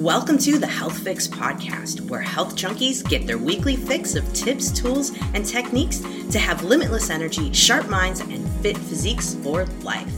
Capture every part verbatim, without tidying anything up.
Welcome to the Health Fix Podcast, where health junkies get their weekly fix of tips, tools, and techniques to have limitless energy, sharp minds, and fit physiques for life.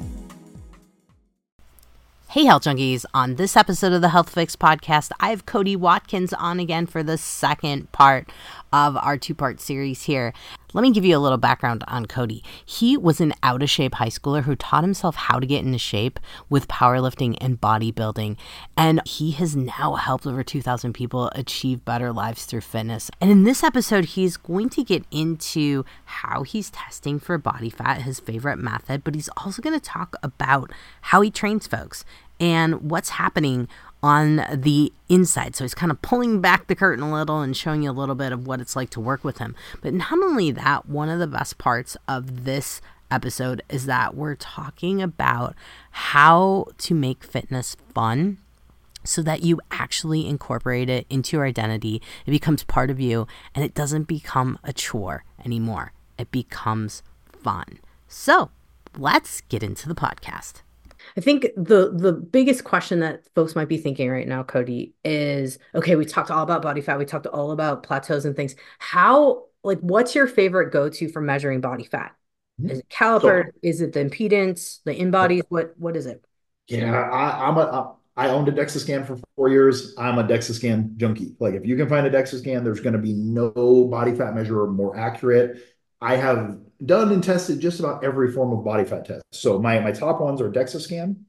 Hey, health junkies. On this episode of the Health Fix Podcast, I have Cody Watkins on again for the second part of our two-part series here. Let me give you a little background on Cody. He was an out-of-shape high schooler who taught himself how to get into shape with powerlifting and bodybuilding. And he has now helped over two thousand people achieve better lives through fitness. And in this episode, he's going to get into how he's testing for body fat, his favorite method, but he's also going to talk about how he trains folks and what's happening on the inside. So he's kind of pulling back the curtain a little and showing you a little bit of what it's like to work with him. But not only that, one of the best parts of this episode is that we're talking about how to make fitness fun so that you actually incorporate it into your identity. It becomes part of you and it doesn't become a chore anymore. It becomes fun. So let's get into the podcast. I think the the biggest question that folks might be thinking right now, Cody, is, okay, we talked all about body fat. We talked all about plateaus and things. How, like, what's your favorite go-to for measuring body fat? Is it caliper? So, is it the impedance, the InBodies? What, what is it? Yeah, I, I'm a, I owned a DEXA scan for four years. I'm a DEXA scan junkie. Like, if you can find a DEXA scan, there's going to be no body fat measure more accurate. I have done and tested just about every form of body fat test. So my, my top ones are DEXA scan.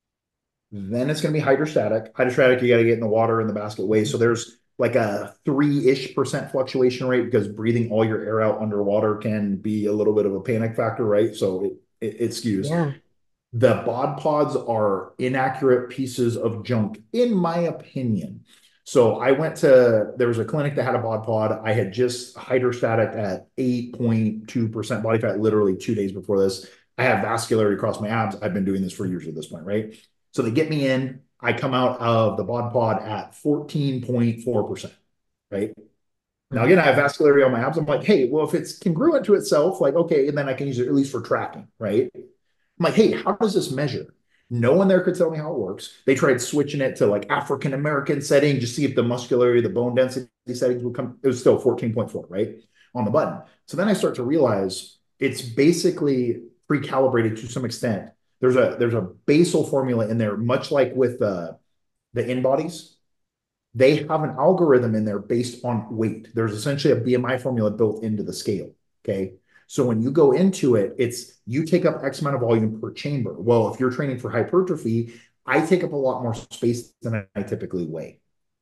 Then it's going to be hydrostatic. Hydrostatic, you got to get in the water in the basket way. So there's like a three-ish percent fluctuation rate because breathing all your air out underwater can be a little bit of a panic factor, right? So it, it, it skews. Yeah. The bod pods are inaccurate pieces of junk, in my opinion. So I went to, there was a clinic that had a bod pod. I had just hydrostatic at eight point two percent body fat, literally two days before this. I have vascularity across my abs. I've been doing this for years at this point, right? So they get me in. I come out of the bod pod at fourteen point four percent, right? Now, again, I have vascularity on my abs. I'm like, hey, well, if it's congruent to itself, like, okay, and then I can use it at least for tracking, right? I'm like, hey, how does this measure? No one there could tell me how it works. They tried switching it to like African American setting, just see if the muscularity, the bone density settings would come. It was still fourteen point four, right? On the button. So then I start to realize it's basically pre-calibrated to some extent. There's a there's a basal formula in there, much like with uh, the InBodies. They have an algorithm in there based on weight. There's essentially a B M I formula built into the scale, okay? So when you go into it, it's you take up X amount of volume per chamber. Well, if you're training for hypertrophy, I take up a lot more space than I typically weigh.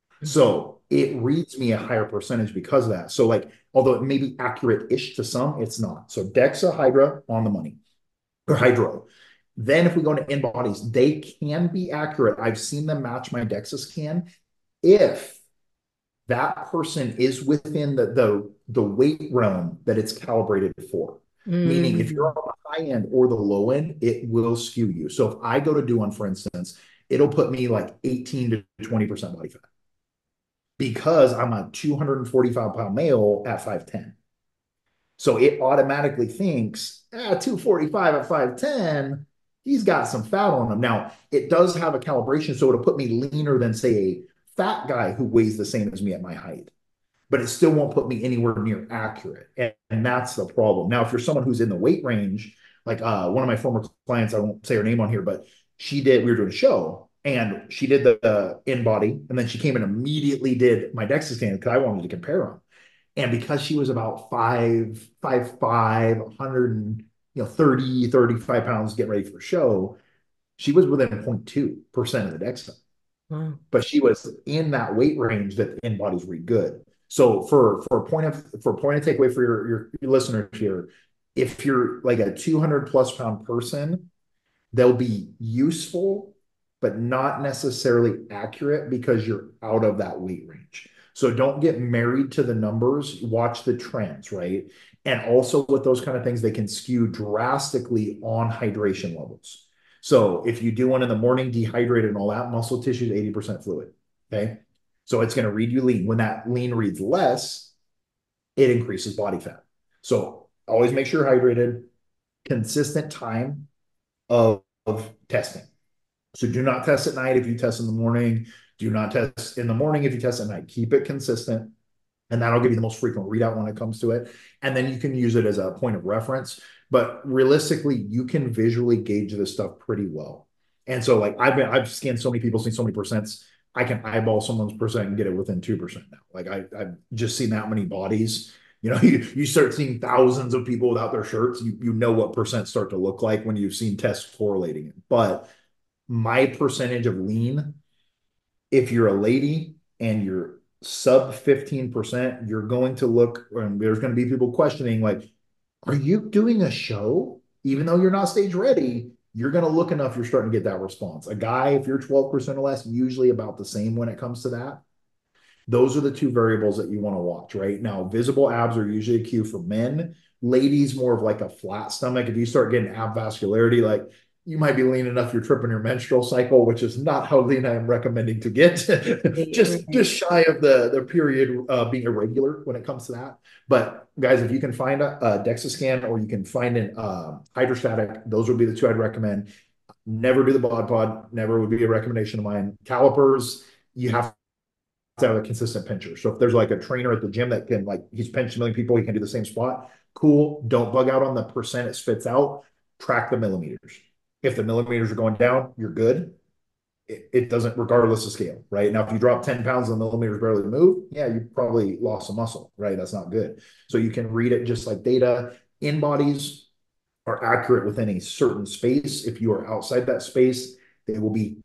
So it reads me a higher percentage because of that. So like, although it may be accurate-ish to some, it's not. So DEXA, Hydra on the money, or Hydro. Then if we go to InBodies, they can be accurate. I've seen them match my DEXA scan if that person is within the, the, the weight realm that it's calibrated for. Mm. Meaning if you're on the high end or the low end, it will skew you. So if I go to do one, for instance, it'll put me like eighteen to twenty percent body fat because I'm a two hundred forty-five pound male at five ten. So it automatically thinks, ah, two forty-five at five ten, he's got some fat on him. Now, it does have a calibration, so it'll put me leaner than, say, a fat guy who weighs the same as me at my height. But it still won't put me anywhere near accurate. And, and that's the problem. Now, if you're someone who's in the weight range, like uh, one of my former clients, I won't say her name on here, but she did, we were doing a show, and she did the uh, InBody, and then she came and immediately did my DEXA scan because I wanted to compare them. And because she was about five, five, five, one hundred, you know, thirty, thirty-five pounds getting ready for a show, she was within zero point two percent of the DEXA. Wow. But she was in that weight range that InBodies read good. So for for point of for point of takeaway for your, your, your listeners here, if you're like a two hundred plus pound person, they'll be useful, but not necessarily accurate because you're out of that weight range. So don't get married to the numbers, watch the trends, right? And also with those kind of things, they can skew drastically on hydration levels. So if you do one in the morning, dehydrated and all that, muscle tissue is eighty percent fluid, okay? So it's going to read you lean. When that lean reads less, it increases body fat. So always make sure you're hydrated, consistent time of, of testing. So do not test at night if you test in the morning. Do not test in the morning if you test at night. Keep it consistent, and that'll give you the most frequent readout when it comes to it. And then you can use it as a point of reference. But realistically, you can visually gauge this stuff pretty well. And so, like I've been, I've scanned so many people, seen so many percents. I can eyeball someone's percent and get it within two percent now. Like I, I've just seen that many bodies. You know, you, you start seeing thousands of people without their shirts. You you know what percent start to look like when you've seen tests correlating it. But my percentage of lean, if you're a lady and you're sub fifteen percent, you're going to look, and there's going to be people questioning, like, are you doing a show? Even though you're not stage ready, you're going to look enough, you're starting to get that response. A guy, if you're twelve percent or less, usually about the same when it comes to that. Those are the two variables that you want to watch, right? Now, visible abs are usually a cue for men. Ladies, more of like a flat stomach. If you start getting ab vascularity, like you might be lean enough, you're tripping your menstrual cycle, which is not how lean I am recommending to get. just just shy of the, the period uh, being irregular when it comes to that. But guys, if you can find a, a DEXA scan or you can find an uh, hydrostatic, those would be the two I'd recommend. Never do the bod pod. Never would be a recommendation of mine. Calipers, you have to have a consistent pincher. So if there's like a trainer at the gym that can, like, he's pinched a million people, he can do the same spot. Cool. Don't bug out on the percent it spits out. Track the millimeters. If the millimeters are going down, you're good. It, it doesn't, regardless of scale, right? Now, if you drop ten pounds and the millimeters barely move, yeah, you probably lost some muscle, right? That's not good. So you can read it just like data. In bodies are accurate within a certain space. If you are outside that space, they will be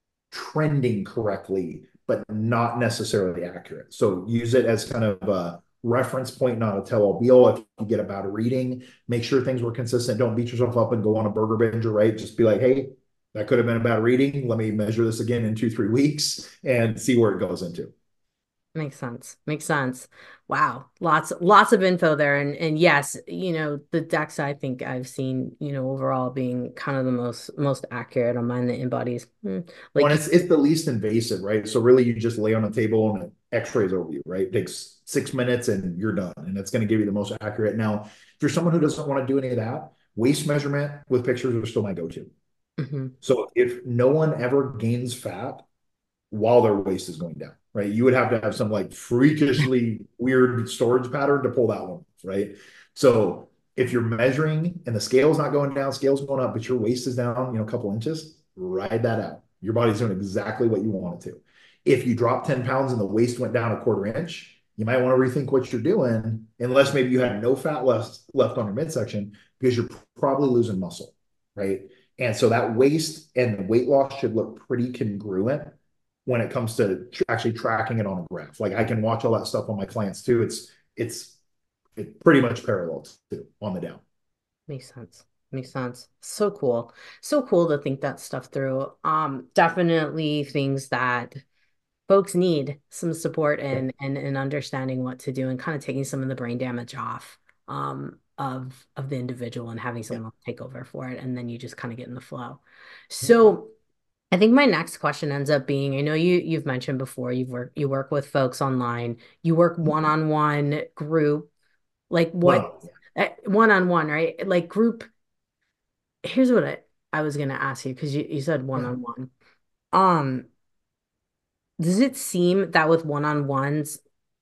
trending correctly, but not necessarily accurate. So use it as kind of a reference point, not a tell-all be-all. If you get a bad reading, make sure things were consistent. Don't beat yourself up and go on a burger binge, right? Just be like, hey, that could have been a bad reading. Let me measure this again in two, three weeks and see where it goes into. Makes sense. Makes sense. Wow. Lots, lots of info there. And and yes, you know, the DEXA, I think I've seen, you know, overall being kind of the most most accurate on mine, the in-bodies. Hmm. Well, Like, and it's it's the least invasive, right? So really you just lay on a table and it x-rays over you, right? It takes six minutes and you're done. And it's going to give you the most accurate. Now, if you're someone who doesn't want to do any of that, waist measurement with pictures are still my go-to. mhm. So if no one ever gains fat while their waist is going down, right? You would have to have some like freakishly weird storage pattern to pull that one off, right? So if you're measuring and the scale's not going down, scale's going up, but your waist is down, you know, a couple inches, ride that out. Your body's doing exactly what you want it to. If you drop ten pounds and the waist went down a quarter inch, you might want to rethink what you're doing, unless maybe you had no fat left left on your midsection, because you're probably losing muscle, right? And so that waist and the weight loss should look pretty congruent when it comes to tr- actually tracking it on a graph. Like I can watch all that stuff on my clients too. It's it's it pretty much parallels too on the down. Makes sense. Makes sense. So cool. So cool to think that stuff through. Um, definitely things that folks need some support Yeah. and and and understanding what to do and kind of taking some of the brain damage off um of of the individual and having Yeah. someone else take over for it, and then you just kind of get in the flow. So I think my next question ends up being, I know you you've mentioned before you've worked you work with folks online, you work one-on-one group, like One what of them. uh, one-on-one, right? Like group, here's what I, I was gonna ask you because you, you said Yeah. one-on-one. Um, does it seem that with one-on-ones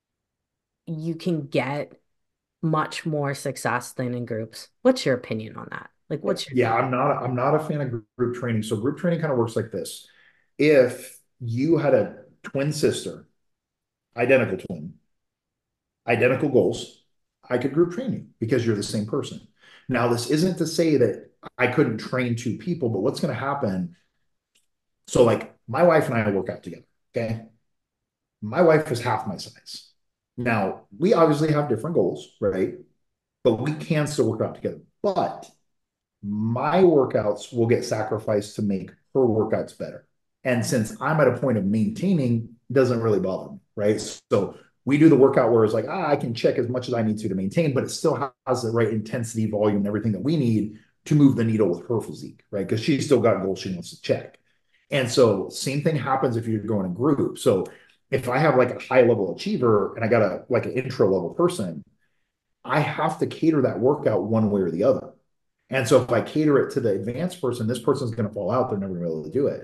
you can get much more success than in groups? What's your opinion on that? Like, Yeah. what's your Yeah. take? I'm not I'm not a fan of gr- group training. So group training kind of works like this. If you had a twin sister, identical twin, identical goals, I could group train you because you're the same person. Now, this isn't to say that I couldn't train two people, but what's going to happen? So, like, my wife and I work out together. Okay. My wife is half my size. Now, we obviously have different goals, right? But we can still work out together. But my workouts will get sacrificed to make her workouts better. And since I'm at a point of maintaining, it doesn't really bother me, right? So we do the workout where it's like, ah, I can check as much as I need to to maintain, but it still has the right intensity, volume, and everything that we need to move the needle with her physique, right? Because she's still got goals she wants to check. And so same thing happens if you're going in group. So if I have like a high level achiever and I got a like an intro level person, I have to cater that workout one way or the other. And so if I cater it to the advanced person, this person's going to fall out. They're never going to be able to do it.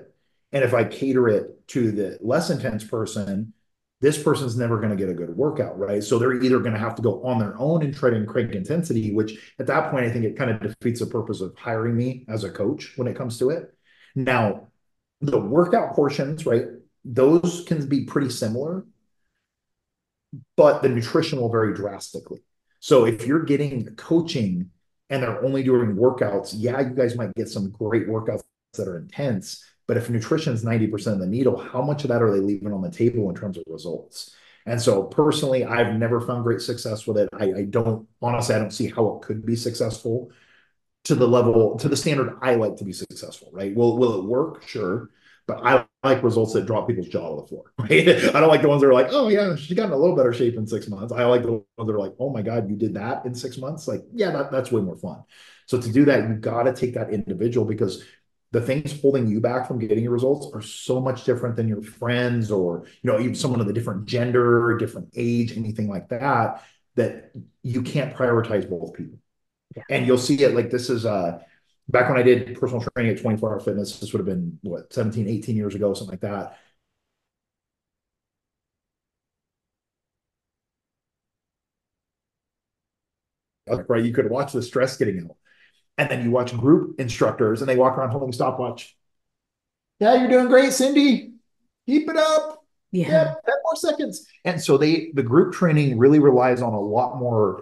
And if I cater it to the less intense person, this person's never going to get a good workout, right? So they're either going to have to go on their own and try to crank intensity, which at that point, I think it kind of defeats the purpose of hiring me as a coach when it comes to it. Now, the workout portions, right? Those can be pretty similar, but the nutrition will vary drastically. So if you're getting coaching and they're only doing workouts, yeah, you guys might get some great workouts that are intense. But if nutrition is ninety percent of the needle, how much of that are they leaving on the table in terms of results? And so personally, I've never found great success with it. I, I don't, honestly, I don't see how it could be successful to the level, to the standard I like to be successful, right? Will, will it work? Sure. But I like results that drop people's jaw to the floor, right? I don't like the ones that are like, oh yeah, she got in a little better shape in six months. I like the ones that are like, oh my God, you did that in six months. Like, yeah, that, that's way more fun. So to do that, you got to take that individual, because the things holding you back from getting your results are so much different than your friends, or, you know, even someone of a different gender, different age, anything like that, that you can't prioritize both people. Yeah. And you'll see it like this is uh back when I did personal training at twenty-four hour fitness. This would have been what, seventeen, eighteen years ago, something like that. Right. You could watch the stress getting out. And then you watch group instructors and they walk around holding a stopwatch. Yeah, you're doing great, Cindy. Keep it up. Yeah. Yeah, ten more seconds. And so they the group training really relies on a lot more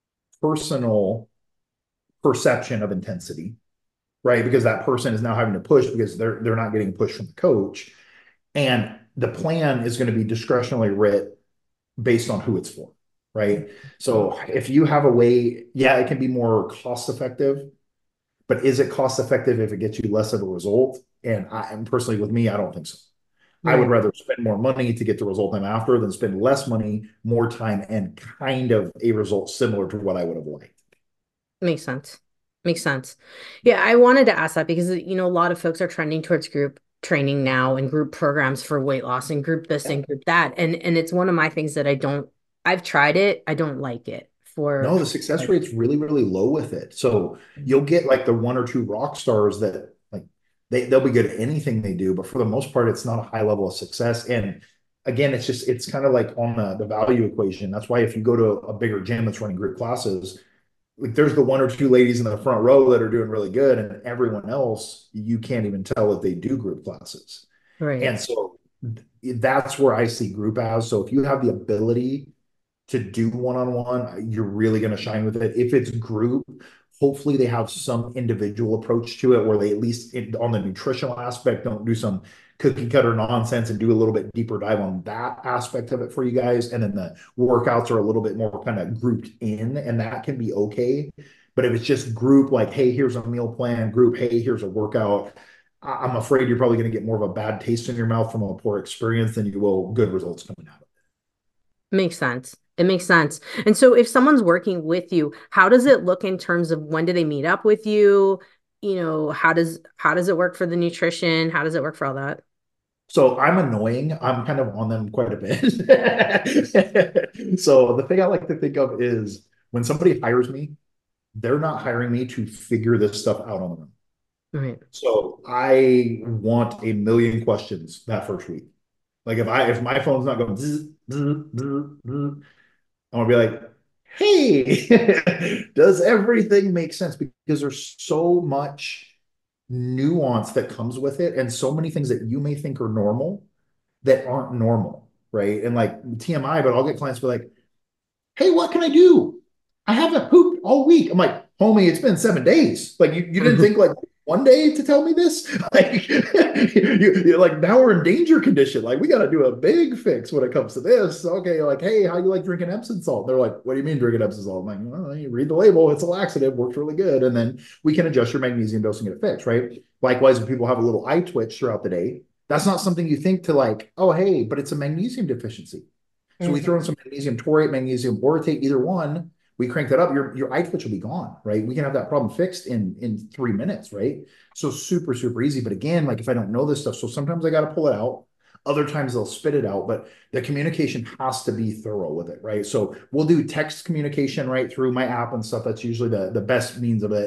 personal perception of intensity, right? Because that person is now having to push because they're they're not getting pushed from the coach. And the plan is going to be discretionally writ based on who it's for, right? So if you have a way, yeah, it can be more cost effective, but is it cost effective if it gets you less of a result? And I and personally with me, I don't think so. I would Right. rather spend more money to get the result I'm after than spend less money, more time, and kind of a result similar to what I would have liked. Makes sense. Makes sense. Yeah, I wanted to ask that because, you know, a lot of folks are trending towards group training now and group programs for weight loss and group this Yeah. and group that. And and it's one of my things that I don't, I've tried it. I don't like it for, No, the success rate's really, really low with it. So you'll get like the one or two rock stars that like they, they'll be good at anything they do, but for the most part, it's not a high level of success. And again, it's just it's kind of like on the, the value equation. That's why if you go to a bigger gym that's running group classes, like there's the one or two ladies in the front row that are doing really good, and everyone else, you can't even tell if they do group classes. right. And so that's where I see group as. So if you have the ability to do one-on-one, you're really going to shine with it. If it's group, hopefully they have some individual approach to it where they at least on the nutritional aspect don't do some cookie cutter nonsense and do a little bit deeper dive on that aspect of it for you guys. And then the workouts are a little bit more kind of grouped in, and that can be okay. But if it's just group, like, hey, here's a meal plan, group, hey, here's a workout, I'm afraid you're probably going to get more of a bad taste in your mouth from a poor experience than you will good results coming out of it. Makes sense. It makes sense. And so if someone's working with you, how does it look in terms of when do they meet up with you? You know, how does how does it work for the nutrition? How does it work for all that? So I'm annoying. I'm kind of on them quite a bit. So the thing I like to think of is when somebody hires me, they're not hiring me to figure this stuff out on their own. Right. So I want a million questions that first week. Like if I if my phone's not going zzz, zzz, zzz, zzz, I'm gonna be like, hey, does everything make sense? Because there's so much nuance that comes with it, and so many things that you may think are normal that aren't normal, right? And like T M I, but I'll get clients be like, hey, what can I do? I haven't pooped all week. I'm like, homie, it's been seven days. Like you, you didn't think like one day to tell me this? Like you, you're like now we're in danger condition. Like we got to do a big fix when it comes to this. Okay, like hey, how you like drinking Epsom salt? They're like, what do you mean drinking Epsom salt? I'm like, well, you read the label. It's a laxative, works really good, and then we can adjust your magnesium dose and get it fixed, right? Likewise, when people have a little eye twitch throughout the day, that's not something you think to like, oh hey, but it's a magnesium deficiency. So we throw in some magnesium taurate, magnesium orotate, either one. We crank that up, your, your eye twitch will be gone, right? We can have that problem fixed in, in three minutes, right? So super, super easy. But again, like if I don't know this stuff, so sometimes I got to pull it out. Other times they'll spit it out, but the communication has to be thorough with it, right? So we'll do text communication right through my app and stuff. That's usually the, the best means of it.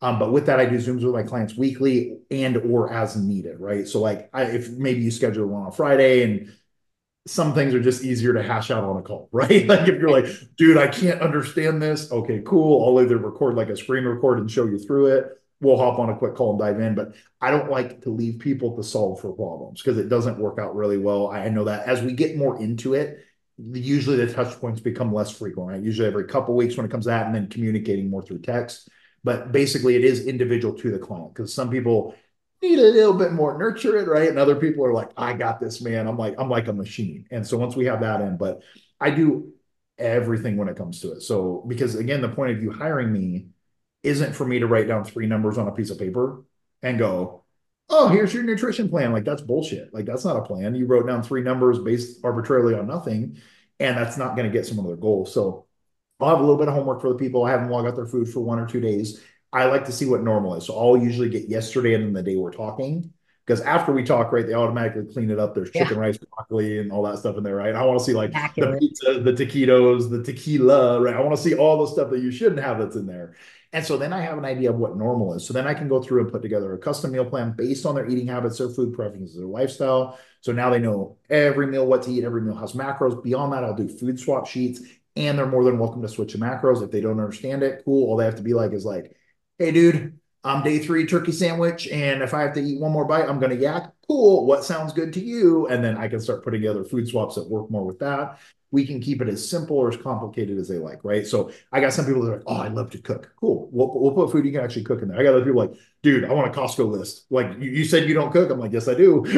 Um, but with that, I do Zooms with my clients weekly and or as needed, right? So like I, if maybe you schedule one on Friday and some things are just easier to hash out on a call, right? Like if you're like, dude, I can't understand this. Okay, cool. I'll either record like a screen record and show you through it. We'll hop on a quick call and dive in. But I don't like to leave people to solve for problems because it doesn't work out really well. I know that as we get more into it, usually the touch points become less frequent, right? Usually every couple of weeks when it comes to that, and then communicating more through text. But basically, it is individual to the client because some people need a little bit more nurturing, right? And other people are like, I got this, man. I'm like, I'm like a machine. And so once we have that in, but I do everything when it comes to it. So because again, the point of you hiring me isn't for me to write down three numbers on a piece of paper and go, oh, here's your nutrition plan. Like that's bullshit. Like that's not a plan. You wrote down three numbers based arbitrarily on nothing, and that's not going to get someone their goal. So I'll have a little bit of homework for the people. I have them log out their food for one or two days. I like to see what normal is. So I'll usually get yesterday and then the day we're talking. Because after we talk, right, they automatically clean it up. There's Yeah. chicken, rice, broccoli, and all that stuff in there, right? I want to see like the Accurate. pizza, the taquitos, the tequila, right? I want to see all the stuff that you shouldn't have that's in there. And so then I have an idea of what normal is. So then I can go through and put together a custom meal plan based on their eating habits, their food preferences, their lifestyle. So now they know every meal what to eat, every meal has macros. Beyond that, I'll do food swap sheets, and they're more than welcome to switch to macros. If they don't understand it, cool. All they have to be like is like, hey, dude, I'm day three turkey sandwich, and if I have to eat one more bite, I'm going to yak. Cool. What sounds good to you? And then I can start putting together food swaps that work more with that. We can keep it as simple or as complicated as they like, right? So I got some people that are like, oh, I love to cook. Cool. We'll, we'll put food you can actually cook in there. I got other people like, dude, I want a Costco list. Like you, you said you don't cook. I'm like, yes, I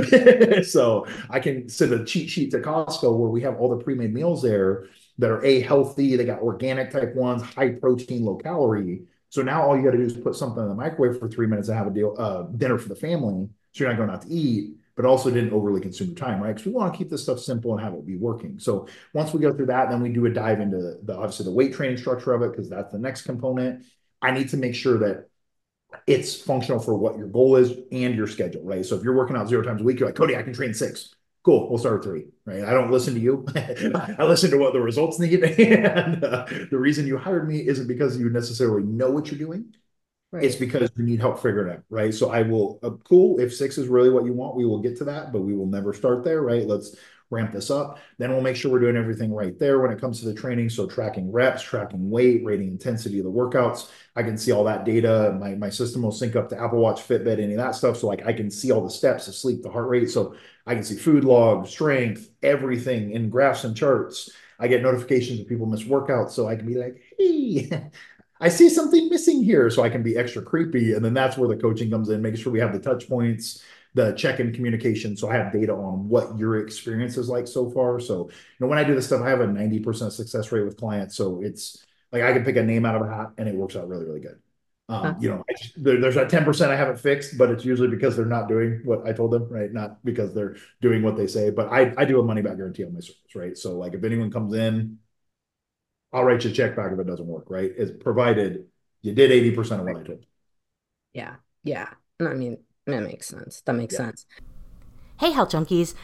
do. So I can send a cheat sheet to Costco where we have all the pre-made meals there that are a healthy. They got organic type ones, high protein, low calorie. So now all you got to do is put something in the microwave for three minutes and have a deal uh, dinner for the family. So you're not going out to eat, but also didn't overly consume your time, right? Because we want to keep this stuff simple and have it be working. So once we go through that, then we do a dive into the obviously the weight training structure of it because that's the next component. I need to make sure that it's functional for what your goal is and your schedule, right? So if you're working out zero times a week, you're like, Cody, I can train six. Cool, we'll start with three, right? I don't listen to you. I listen to what the results need. And uh, the reason you hired me isn't because you necessarily know what you're doing. It's Right. because you need help figuring it out, right? So I will, uh, cool, if six is really what you want, we will get to that, but we will never start there, right? Let's ramp this up. Then we'll make sure we're doing everything right there when it comes to the training. So tracking reps, tracking weight, rating intensity of the workouts. I can see all that data. My, my system will sync up to Apple Watch, Fitbit, any of that stuff. So like I can see all the steps, the sleep, the heart rate. So I can see food log, strength, everything in graphs and charts. I get notifications if people miss workouts. So I can be like, hey, I see something missing here, so I can be extra creepy. And then that's where the coaching comes in, making sure we have the touch points, the check-in communication. So I have data on what your experience is like so far. So, you know, when I do this stuff, I have a ninety percent success rate with clients. So it's like I can pick a name out of a hat and it works out really, really good. Um, you know, I just, there, there's that ten percent I haven't fixed, but it's usually because they're not doing what I told them, right? Not because they're doing what they say, but I, I do a money back guarantee on my service, right? So like if anyone comes in, I'll write you a check back if it doesn't work, right? It's provided you did eighty percent of what I told you. Yeah. Yeah. I mean, that makes sense. That makes Yeah. sense. Hey, Health Junkies.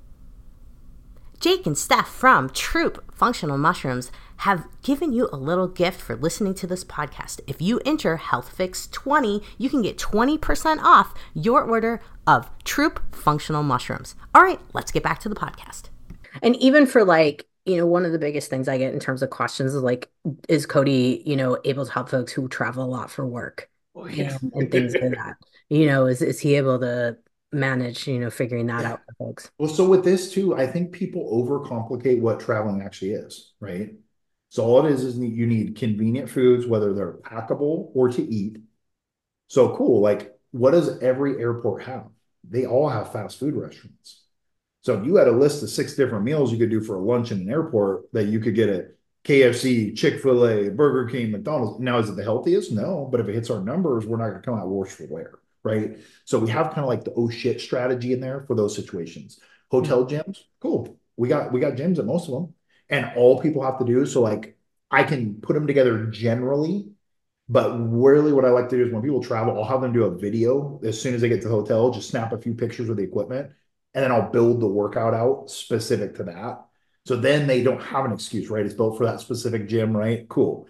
Jake and Steph from Troop Functional Mushrooms have given you a little gift for listening to this podcast. If you enter HealthFix twenty, you can get twenty percent off your order of Troop Functional Mushrooms. All right, let's get back to the podcast. And even for like, you know, one of the biggest things I get in terms of questions is like, is Cody, you know, able to help folks who travel a lot for work Oh, and, yeah. and things like that? You know, is is he able to manage, you know, figuring that Yeah. out for folks? Well, so with this too, I think people overcomplicate what traveling actually is, right? So all it is is you need convenient foods, whether they're packable or to eat. So cool. Like, what does every airport have? They all have fast food restaurants. So if you had a list of six different meals you could do for a lunch in an airport that you could get at K F C, Chick-fil-A, Burger King, McDonald's. Now, is it the healthiest? No, but if it hits our numbers, we're not going to come out worse for wear, right? So we have kind of like the oh shit strategy in there for those situations. Hotel gyms, cool. We got we got gyms at most of them, and all people have to do so like I can put them together generally, but really what I like to do is when people travel, I'll have them do a video as soon as they get to the hotel, just snap a few pictures of the equipment, and then I'll build the workout out specific to that. So then they don't have an excuse, right? It's built for that specific gym, right? Cool.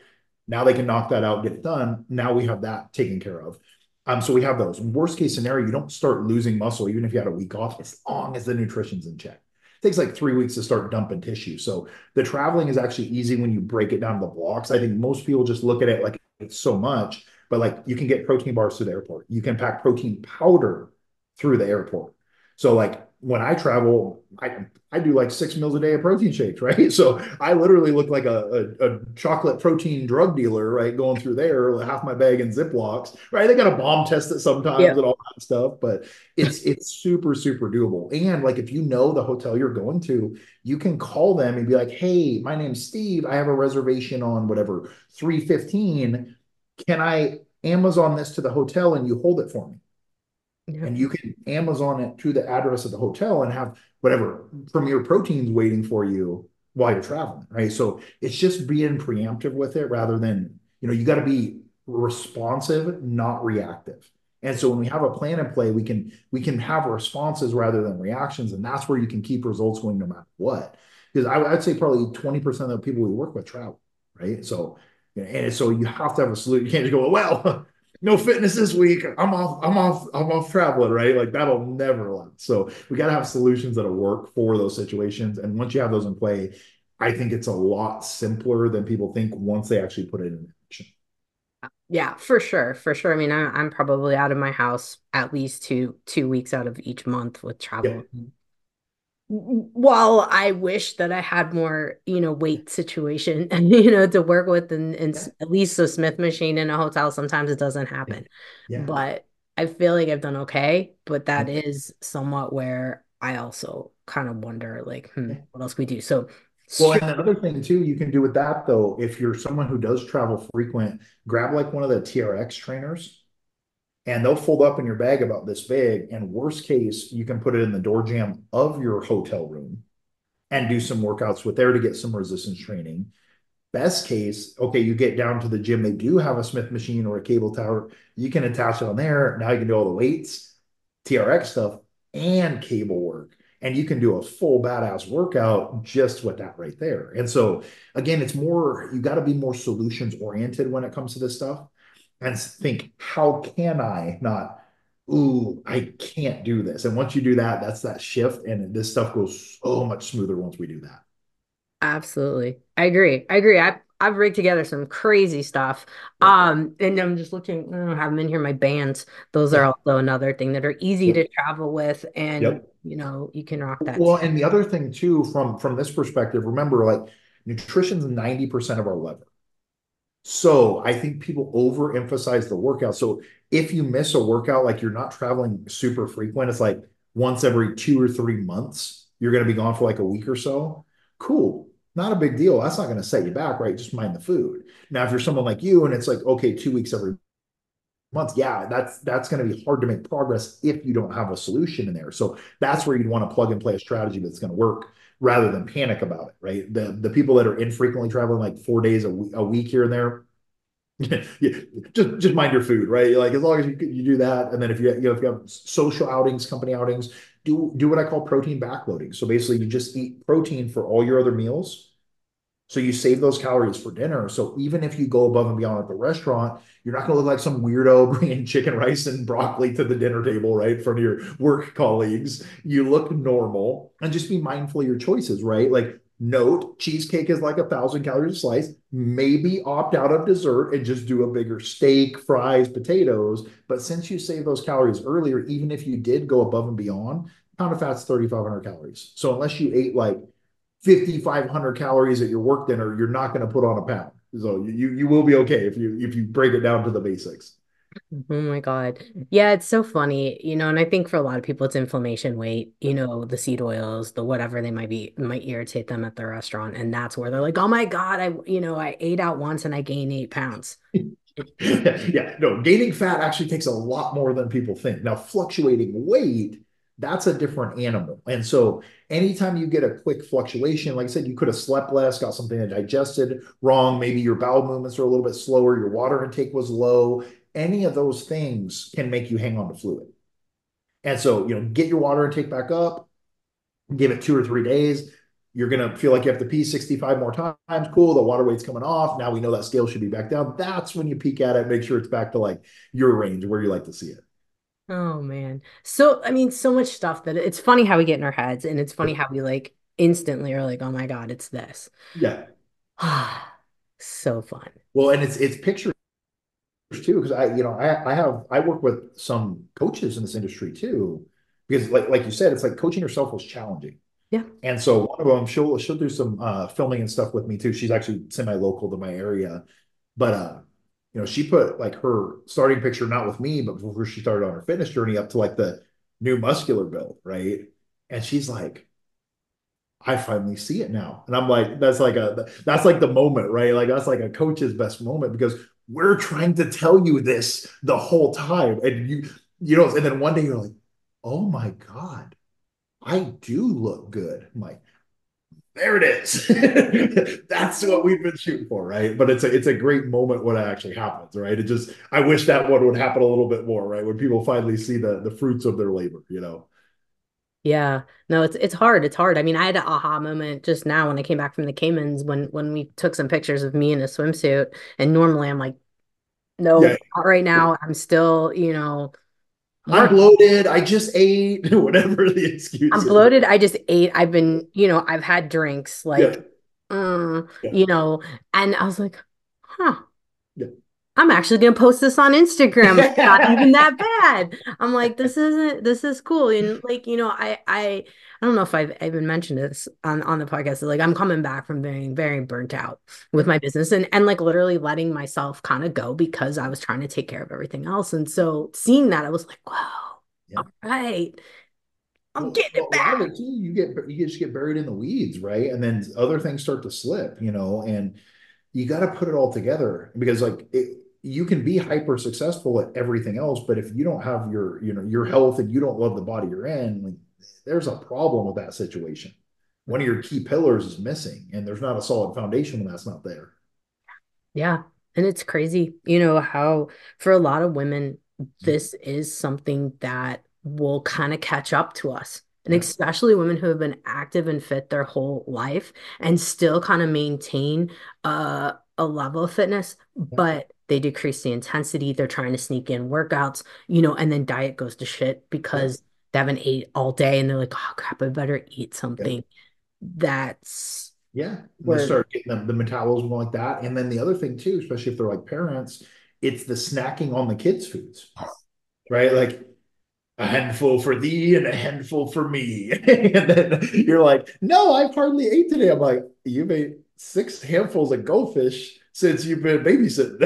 Now they can knock that out, get it done. Now we have that taken care of. Um, so we have those. Worst case scenario, you don't start losing muscle even if you had a week off, as long as the nutrition's in check. It takes like three weeks to start dumping tissue. So the traveling is actually easy when you break it down to the blocks. I think most people just look at it like it's so much, but like you can get protein bars through the airport. You can pack protein powder through the airport. So like when I travel, I I do like six meals a day of protein shakes, right? So I literally look like a, a, a chocolate protein drug dealer, right? Going through there, half my bag in Ziplocs, right? They got to bomb test it sometimes Yeah. and all that stuff, but it's it's super, super doable. And like if you know the hotel you're going to, you can call them and be like, hey, my name's Steve. I have a reservation on whatever, three fifteen. Can I Amazon this to the hotel and you hold it for me? Yeah. And you can Amazon it to the address of the hotel and have whatever Premier Proteins waiting for you while you're traveling, right? So it's just being preemptive with it rather than, you know, you got to be responsive, not reactive. And so when we have a plan in play, we can we can have responses rather than reactions, and that's where you can keep results going no matter what. Because I, I'd say probably twenty percent of the people we work with travel, right? So and so you have to have a solution. You can't just go, well, no fitness this week. I'm off, I'm off, I'm off traveling, right? Like that'll never last. So we got to have solutions that'll work for those situations. And once you have those in play, I think it's a lot simpler than people think once they actually put it in action. Yeah, for sure, for sure. I mean, I, I'm probably out of my house at least two two weeks out of each month with Yeah. travel. While I wish that I had more, you know, weight situation and you know to work with, and, and Yeah. s- at least a Smith machine in a hotel, sometimes it doesn't happen. Yeah. But I feel like I've done okay. But that Yeah. is somewhat where I also kind of wonder, like, hmm, Yeah. what else can we do? So, Well, stri- and another thing too, you can do with that though, if you're someone who does travel frequent, grab like one of the T R X trainers and they'll fold up in your bag about this big. And worst case, you can put it in the door jamb of your hotel room and do some workouts with there to get some resistance training. Best case, okay, you get down to the gym, they do have a Smith machine or a cable tower. You can attach it on there. Now you can do all the weights, T R X stuff, and cable work. And you can do a full badass workout just with that right there. And so, again, it's more, you got to be more solutions oriented when it comes to this stuff and think, how can I not, ooh, I can't do this. And once you do that, that's that shift. And this stuff goes so much smoother once we do that. Absolutely. I agree. I agree. I I've rigged together some crazy stuff. Yep. Um, and I'm just looking, I don't have them in here, my bands. Those are Yeah. also another thing that are easy Yep. to travel with, and Yep. you know, you can rock that Well, too. and the other thing too, from from this perspective, remember, like nutrition's ninety percent of our lever. So I think people overemphasize the workout. So if you miss a workout, like you're not traveling super frequent, it's like once every two or three months, you're going to be gone for like a week or so. Cool. Not a big deal. That's not going to set you back, right? Just mind the food. Now, if you're someone like you and it's like, okay, two weeks every month, yeah, that's that's going to be hard to make progress if you don't have a solution in there. So that's where you'd want to plug and play a strategy that's going to work rather than panic about it, right? The the people that are infrequently traveling like four days a, a week here and there, yeah, just just mind your food, right? Like as long as you you do that, and then if you you know if you have social outings, company outings, do do what I call protein backloading. So basically, you just eat protein for all your other meals. So you save those calories for dinner. So even if you go above and beyond at the restaurant, you're not going to look like some weirdo bringing chicken rice and broccoli to the dinner table, right? In front of your work colleagues. You look normal and just be mindful of your choices, right? Like note cheesecake is like a thousand calories a slice. Maybe opt out of dessert and just do a bigger steak, fries, potatoes. But since you save those calories earlier, even if you did go above and beyond, pound of fat's thirty-five hundred calories. So unless you ate like fifty-five hundred calories at your work dinner, you're not going to put on a pound. So you you will be okay if you if you break it down to the basics. Oh my God. Yeah, it's so funny, you know, and I think for a lot of people it's inflammation weight, you know, the seed oils, the whatever they might be might irritate them at the restaurant. And that's where they're like, oh my God, I, you know, I ate out once and I gained eight pounds. It, Yeah, no, gaining fat actually takes a lot more than people think. Now, fluctuating weight, that's a different animal. And so, anytime you get a quick fluctuation, like I said, you could have slept less, got something that digested wrong. Maybe your bowel movements are a little bit slower, your water intake was low. Any of those things can make you hang on to fluid. And so, you know, get your water intake back up, give it two or three days. You're going to feel like you have to pee sixty-five more times. Cool. The water weight's coming off. Now we know that scale should be back down. That's when you peek at it, make sure it's back to like your range where you like to see it. Oh man. So, I mean, so much stuff that it's funny how we get in our heads, and it's funny how we like instantly are like, oh my God, it's this. Yeah. So fun. Well, and it's it's pictures too, because I, you know, I I have I work with some coaches in this industry too, because like like you said, it's like coaching yourself was challenging. Yeah. And so one of them, she'll she'll do some uh, filming and stuff with me too. She's actually semi-local to my area, but uh, you know, she put like her starting picture not with me, but before she started on her fitness journey up to like the new muscular build, right? And she's like, I finally see it now. And I'm like, that's like a that's like the moment, right? Like that's like a coach's best moment because we're trying to tell you this the whole time. And you, you know, and then one day you're like, oh my God, I do look good. I'm like, there it is. That's what we've been shooting for, right? But it's a it's a great moment when it actually happens, right? It just I wish that one would happen a little bit more, right? When people finally see the the fruits of their labor, you know. Yeah. No, it's it's hard. It's hard. I mean, I had an aha moment just now when I came back from the Caymans when when we took some pictures of me in a swimsuit. And normally I'm like, Yeah. no, not right now. I'm still, you know, I'm working. bloated. I just ate, whatever the excuse I'm is. bloated. I just ate. I've been, you know, I've had drinks like, Yeah. mm, Yeah. you know, and I was like, huh. Yeah. I'm actually gonna post this on Instagram. It's not even Yeah. that bad. I'm like, this isn't this is cool. And like, you know, I I I don't know if I've even mentioned this on, on the podcast. Like I'm coming back from being very burnt out with my business and, and like literally letting myself kind of go because I was trying to take care of everything else. And so seeing that, I was like, wow, all right, I'm Well, getting well, it a lot of back. it too, you get you just get buried in the weeds, right? And then other things start to slip, you know, and you got to put it all together because like it, you can be hyper successful at everything else, but if you don't have your, you know, your health and you don't love the body you're in, like there's a problem with that situation. One of your key pillars is missing, and there's not a solid foundation when that's not there. Yeah. And it's crazy, you know, how for a lot of women, this is something that will kind of catch up to us. And Yeah, especially women who have been active and fit their whole life and still kind of maintain uh, a level of fitness, yeah, but they decrease the intensity. They're trying to sneak in workouts, you know, and then diet goes to shit yeah, because they haven't ate all day and they're like, oh crap, I better eat yeah. something that's Yeah, and they where, start getting the, the metabolism like that. And then the other thing too, especially if they're like parents, it's the snacking on the kids' foods, right? Like a handful for thee and a handful for me. And then you're like, no, I've hardly ate today. I'm like, you've ate six handfuls of goldfish since you've been babysitting.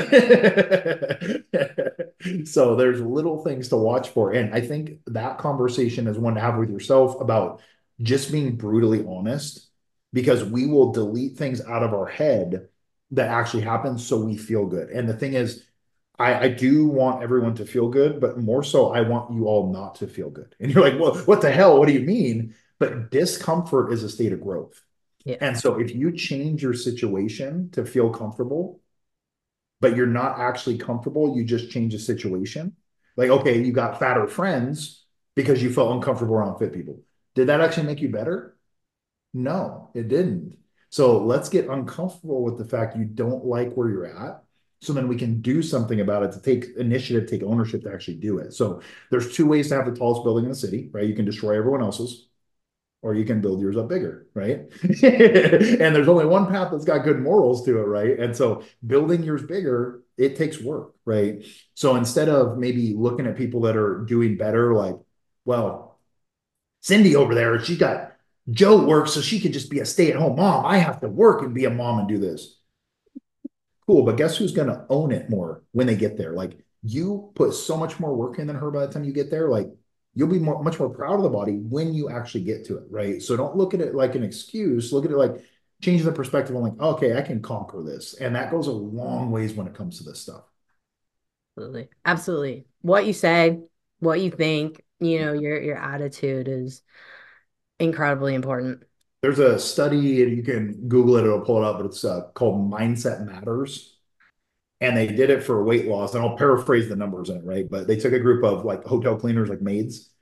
So there's little things to watch for. And I think that conversation is one to have with yourself about just being brutally honest because we will delete things out of our head that actually happen so we feel good. And the thing is, I, I do want everyone to feel good, but more so, I want you all not to feel good. And you're like, well, what the hell? What do you mean? But discomfort is a state of growth. yeah, And so if you change your situation to feel comfortable, but you're not actually comfortable, you just change the situation. Like, okay, you got fatter friends because you felt uncomfortable around fit people. Did that actually make you better? No, it didn't. So let's get uncomfortable with the fact you don't like where you're at. So then we can do something about it to take initiative, take ownership to actually do it. So there's two ways to have the tallest building in the city, right? You can destroy everyone else's, or you can build yours up bigger, right? And there's only one path that's got good morals to it, right? And so building yours bigger, it takes work, right? So instead of maybe looking at people that are doing better, like, well, Cindy over there, she got Joe works, so she could just be a stay-at-home mom. I have to work and be a mom and do this. Cool, but guess who's gonna own it more when they get there? Like you put so much more work in than her by the time you get there. Like you'll be more, much more proud of the body when you actually get to it, right? So don't look at it like an excuse. Look at it like changing the perspective on like, okay, I can conquer this, and that goes a long ways when it comes to this stuff. absolutely. Absolutely. What you say, what you think, you know, your your attitude is incredibly important. There's a study, and you can Google it, it'll pull it up, but it's uh, called Mindset Matters. And they did it for weight loss. And I'll paraphrase the numbers in it, right? But they took a group of like hotel cleaners, like maids,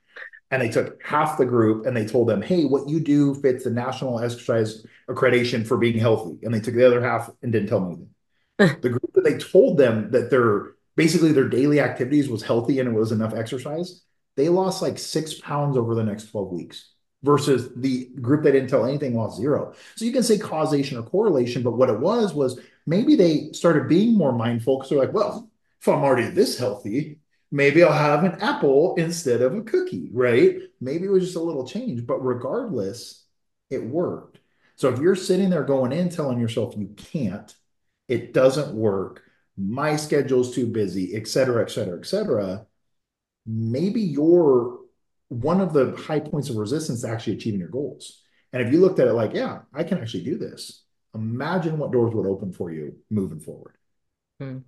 And they took half the group and they told them, hey, what you do fits the National Exercise Accreditation for being healthy. And they took the other half and didn't tell them anything. The group that they told them that their basically their daily activities was healthy and it was enough exercise, they lost like six pounds over the next twelve weeks versus the group that didn't tell anything lost zero. So you can say causation or correlation, but what it was was maybe they started being more mindful because they're like, well, if I'm already this healthy, maybe I'll have an apple instead of a cookie, right? Maybe it was just a little change, but regardless, it worked. So if you're sitting there going in telling yourself you can't, it doesn't work, my schedule's too busy, et cetera, et cetera, et cetera, maybe you're one of the high points of resistance to actually achieving your goals. And if you looked at it like, yeah, I can actually do this, imagine what doors would open for you moving forward. Hmm.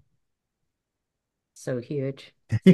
So huge.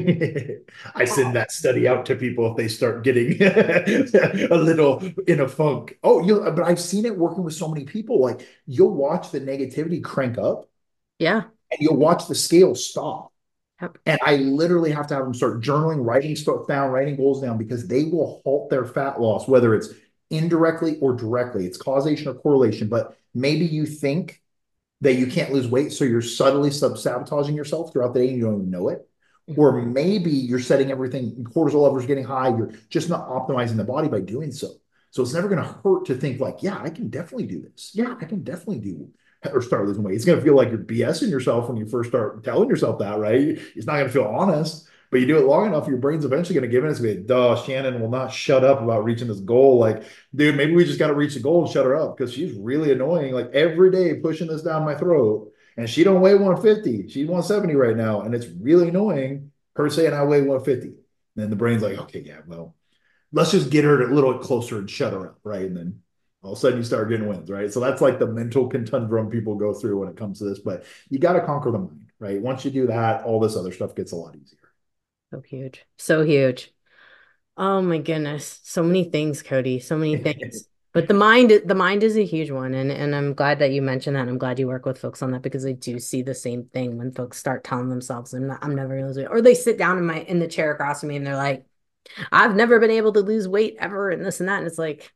I send that study out to people if they start getting a little in a funk. Oh, you but I've seen it working with so many people. Like you'll watch the negativity crank up Yeah. and you'll watch the scale stop. Yep. And I literally have to have them start journaling, writing stuff down, writing goals down because they will halt their fat loss, whether it's indirectly or directly. It's causation or correlation. But maybe you think that you can't lose weight, so you're subtly sabotaging yourself throughout the day and you don't even know it. Or maybe you're setting everything, cortisol levels getting high, you're just not optimizing the body by doing so. So it's never going to hurt to think like, yeah, I can definitely do this. Yeah, I can definitely do or start losing weight. It's going to feel like you're BSing yourself when you first start telling yourself that, right? It's not going to feel honest, but you do it long enough, your brain's eventually going to give in. It's going to be, duh, Shannon will not shut up about reaching this goal. Like, dude, maybe we just got to reach the goal and shut her up because she's really annoying. Like every day pushing this down my throat. And she don't weigh one fifty. She's one seventy right now. And it's really annoying her saying I weigh one fifty. And then the brain's like, okay, yeah, well, let's just get her a little closer and shut her up, right? And then all of a sudden you start getting wins, right? So that's like the mental conundrum people go through when it comes to this. But you got to conquer the mind, right? Once you do that, all this other stuff gets a lot easier. So huge. So huge. Oh my goodness. So many things, Cody. So many things. But the mind, the mind is a huge one. And and I'm glad that you mentioned that. I'm glad you work with folks on that because I do see the same thing when folks start telling themselves, I'm not, I'm never gonna lose weight. Or they sit down in my in the chair across from me and they're like, I've never been able to lose weight ever, and this and that. And it's like,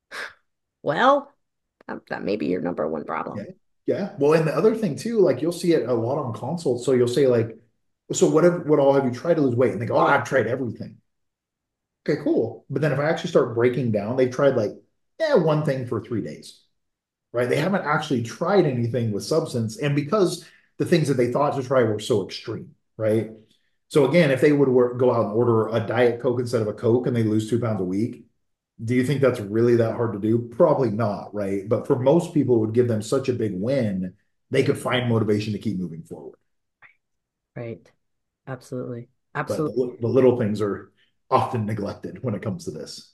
well, that, that may be your number one Yeah. problem. Yeah. Well, and the other thing too, like you'll see it a lot on consults. So you'll say like, so what have, what all have you tried to lose weight? And they go, oh, I've tried everything. Okay, cool. But then if I actually start breaking down, they've tried like, yeah, one thing for three days, right? They haven't actually tried anything with substance. And because the things that they thought to try were so extreme, right? So again, if they would work, go out and order a Diet Coke instead of a Coke and they lose two pounds a week, do you think that's really that hard to do? Probably not, right? But for most people, it would give them such a big win, they could find motivation to keep moving forward. Right. Absolutely. But Absolutely. the, the little things are often neglected when it comes to this.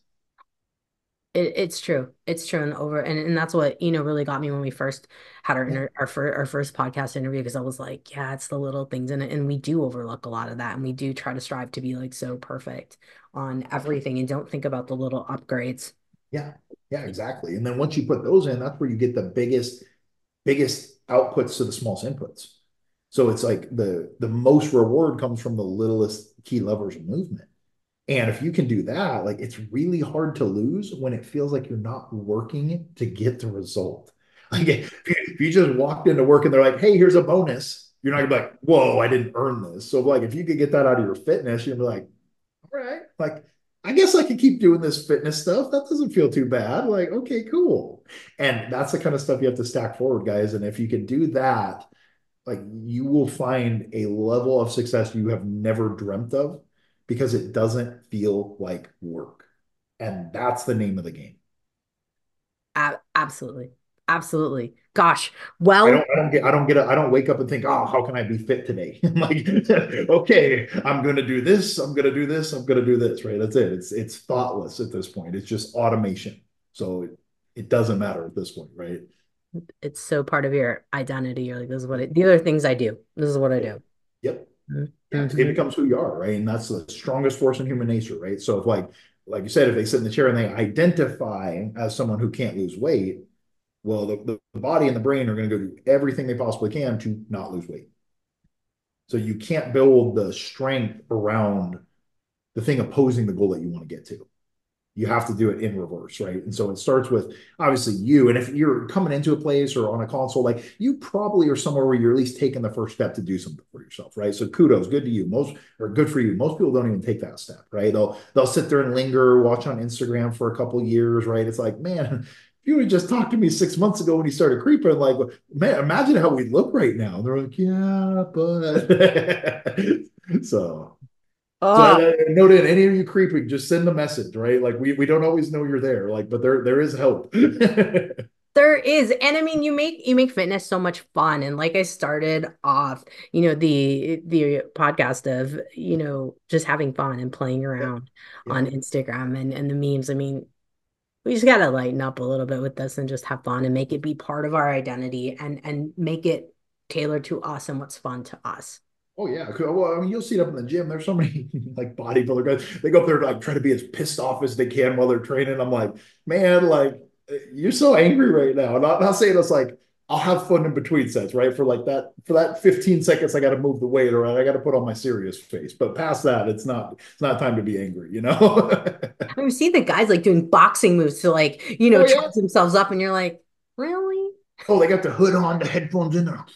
It, it's true. It's true. And over and, and that's what, you know, really got me when we first had our Yeah. inter our, fir our first podcast interview because I was like, yeah, it's the little things in it. And we do overlook a lot of that. And we do try to strive to be like so perfect on everything and don't think about the little upgrades. Yeah. Yeah, exactly. And then once you put those in, that's where you get the biggest, biggest outputs to the smallest inputs. So it's like the the most reward comes from the littlest key levers of movement. And if you can do that, like it's really hard to lose when it feels like you're not working to get the result. Like if you, if you just walked into work and they're like, hey, here's a bonus, you're not gonna be like, whoa, I didn't earn this. So like if you could get that out of your fitness, you'd be like, all right, like I guess I could keep doing this fitness stuff. That doesn't feel too bad. Like, okay, cool. And that's the kind of stuff you have to stack forward, guys. And if you can do that, like you will find a level of success you have never dreamt of because it doesn't feel like work. And that's the name of the game. A absolutely. Absolutely. Gosh. I Well, don't, I don't get, I don't get, a, I don't wake up and think, oh, how can I be fit today? I'm like, okay, I'm going to do this. I'm going to do this. I'm going to do this. Right. That's it. It's, it's thoughtless at this point. It's just automation. So it, it doesn't matter at this point. Right. it's so part of your identity. You're like, this is what it, the other things I do. This is what I Yep. do. Yep. Yeah, it Mm-hmm. becomes who you are, right? And that's the strongest force in human nature, right? So if like like you said, if they sit in the chair and they identify as someone who can't lose weight, well, the, the body and the brain are going to go do everything they possibly can to not lose weight. So you can't build the strength around the thing opposing the goal that you want to get to. You have to do it in reverse, right? And so it starts with obviously you. And if you're coming into a place or on a console, like you probably are somewhere where you're at least taking the first step to do something for yourself, right? So kudos, good to you. Most or good for you. Most people don't even take that step, right? They'll they'll sit there and linger, watch on Instagram for a couple of years, right? It's like, man, if you would just talk to me six months ago when you started creeping, like, man, imagine how we look right now. They're like, yeah, but so so I, Oh, I note in any of you creeping, just send a message, right? Like we we don't always know you're there, like, but there there is help. there is. And I mean, you make you make fitness so much fun. And like I started off, you know, the the podcast of, you know, just having fun and playing Yep, around yep. on Instagram and, and the memes. I mean, we just gotta lighten up a little bit with this and just have fun and make it be part of our identity and and make it tailored to us and what's fun to us. Oh yeah. Well, I mean, you'll see it up in the gym. There's so many like bodybuilder guys. They go up there to like try to be as pissed off as they can while they're training. I'm like, man, like you're so angry right now. Not not saying it's like I'll have fun in between sets, right? For like that for that fifteen seconds, I got to move the weight or I got to put on my serious face. But past that, it's not it's not time to be angry, you know? I mean, we see the guys like doing boxing moves to like, you know, Oh yeah. charge themselves up, and you're like, really? Oh, they got the hood on, the headphones in there.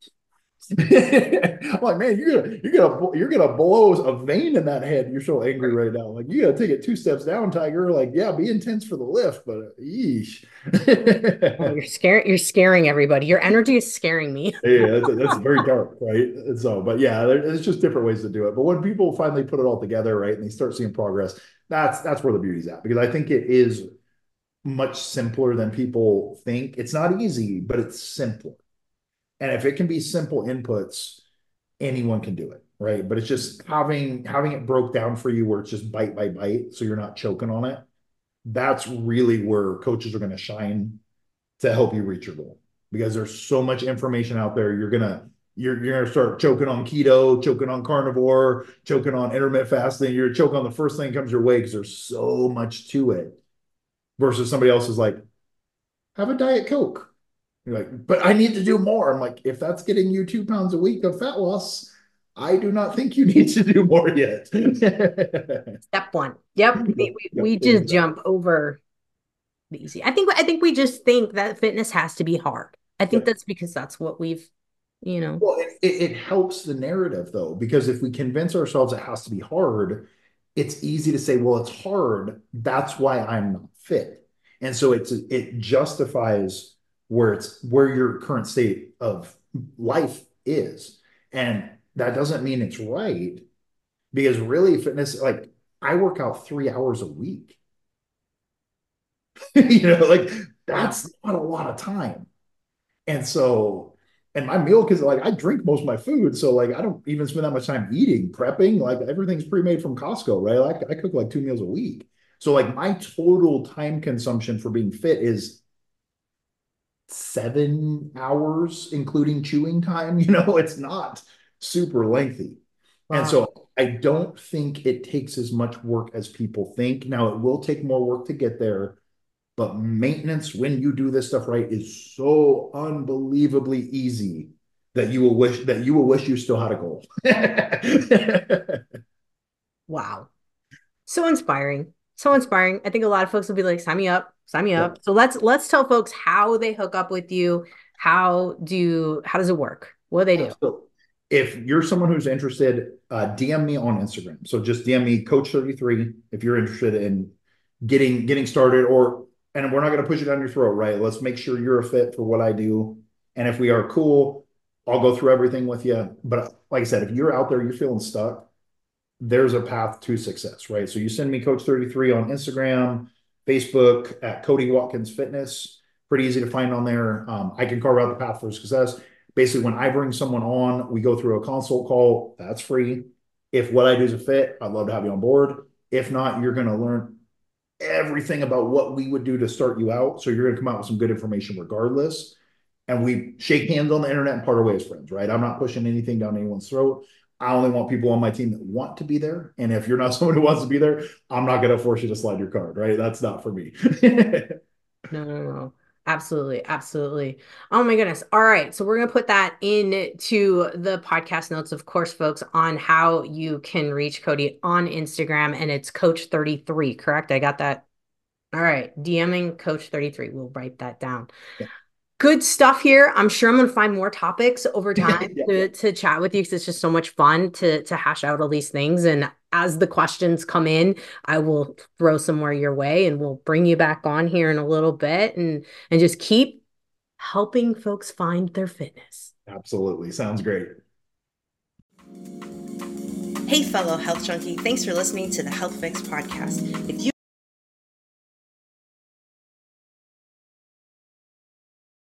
I'm like, man, you're gonna you're gonna you're gonna blow a vein in that head. You're so angry right now. Like, you gotta take it two steps down, Tiger. Like, yeah, be intense for the lift, but uh, yeesh. Oh, you're scaring you're scaring everybody. Your energy is scaring me. Yeah, that's, that's very dark, right? And so, but yeah, there, there's just different ways to do it. But when people finally put it all together, right, and they start seeing progress, that's that's where the beauty's at. Because I think it is much simpler than people think. It's not easy, but it's simpler. And if it can be simple inputs, anyone can do it, right? But it's just having having it broke down for you where it's just bite by bite, so you're not choking on it. That's really where coaches are going to shine to help you reach your goal because there's so much information out there. You're gonna you're you're gonna start choking on keto, choking on carnivore, choking on intermittent fasting. You're choking on the first thing that comes your way because there's so much to it. Versus somebody else is like, have a diet coke. You're like, but I need to do more. I'm like, if that's getting you two pounds a week of fat loss, I do not think you need to do more yet. Step one. Yep. We, we, Yep, we just exactly. jump over the easy. I think I think we just think that fitness has to be hard. I think Yep. that's because that's what we've, you know. Well, it, it, it helps the narrative though, because if we convince ourselves it has to be hard, it's easy to say, well, it's hard. That's why I'm not fit. And so it's it justifies where it's where your current state of life is. And that doesn't mean it's right because really fitness, like I work out three hours a week. You know, like Wow. that's not a lot of time. And so, and my meal, because like I drink most of my food, so like I don't even spend that much time eating, prepping. Like everything's pre-made from Costco, right? Like I cook like two meals a week. So like my total time consumption for being fit is seven hours, including chewing time. You know, it's not super lengthy. And Wow. so I don't think it takes as much work as people think. Now it will take more work to get there, but maintenance when you do this stuff right is so unbelievably easy that you will wish that you will wish you still had a goal. Wow. So inspiring. So inspiring. I think a lot of folks will be like, sign me up, sign me Yep. up. So let's let's tell folks how they hook up with you. How do how does it work? What do they do? So if you're someone who's interested, uh, D M me on Instagram. So just D M me Coach thirty-three if you're interested in getting getting started, or and we're not going to push it down your throat, right? Let's make sure you're a fit for what I do. And if we are cool, I'll go through everything with you. But like I said, if you're out there, you're feeling stuck, there's a path to success, right? So you send me Coach thirty-three on Instagram, Facebook at Cody Watkins Fitness. Pretty easy to find on there. Um, I can carve out the path for success. Basically, when I bring someone on, we go through a consult call. That's free. If what I do is a fit, I'd love to have you on board. If not, you're going to learn everything about what we would do to start you out. So you're going to come out with some good information regardless. And we shake hands on the internet and part our ways friends, right? I'm not pushing anything down anyone's throat. I only want people on my team that want to be there. And if you're not someone who wants to be there, I'm not going to force you to slide your card, right? That's not for me. No, no, no. Absolutely, absolutely. Oh my goodness. All right. So we're going to put that into the podcast notes, of course, folks, on how you can reach Cody on Instagram. And it's Coach thirty-three, correct? I got that. All right. DMing Coach thirty-three. We'll write that down. Good stuff here. I'm sure I'm going to find more topics over time Yeah, to, to chat with you because it's just so much fun to to hash out all these things. And as the questions come in, I will throw some more your way and we'll bring you back on here in a little bit and and just keep helping folks find their fitness. absolutely. Sounds great. Hey, fellow health junkie, thanks for listening to the Health Fix podcast. If you